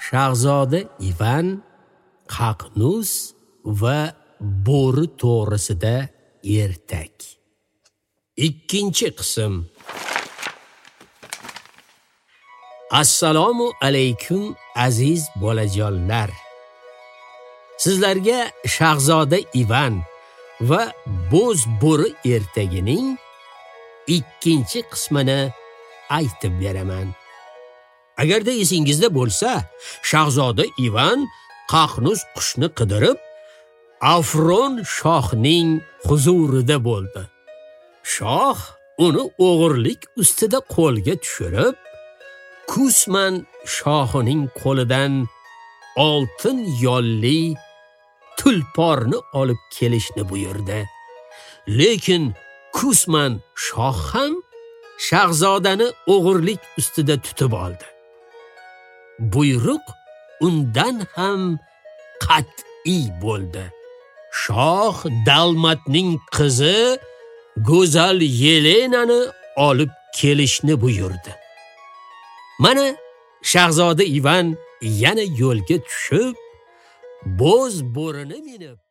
Shahzoda Ivan, Qaqnus va bo'ri to'g'risida ertak. Ikkinchi qism. Assalomu alaykum aziz bolajonlar. Sizlarga Shahzoda Ivan va bo'z bo'ri ertagining ikkinchi qismini aytib beraman. Agarda esingizda bo'lsa, Shahzoda Ivan Qaqnus qushni qidirib, Afron shohning huzurida bo'ldi. Shoh uni o'g'irlik ustida qo'lga tushirib, Kusman shohining qo'lidan oltin yolli tulporni olib kelishni buyurdi. Lekin Kusman shoh ham shahzodani o'g'irlik ustida tutib oldi. Buyruq undan ham qat'iy bo'ldi. Shoh Dalmatning qizi go'zal Yelenani olib kelishni buyurdi. Mana Shahzoda Ivan yana yo'lga tushib, bo'z bo'rini minib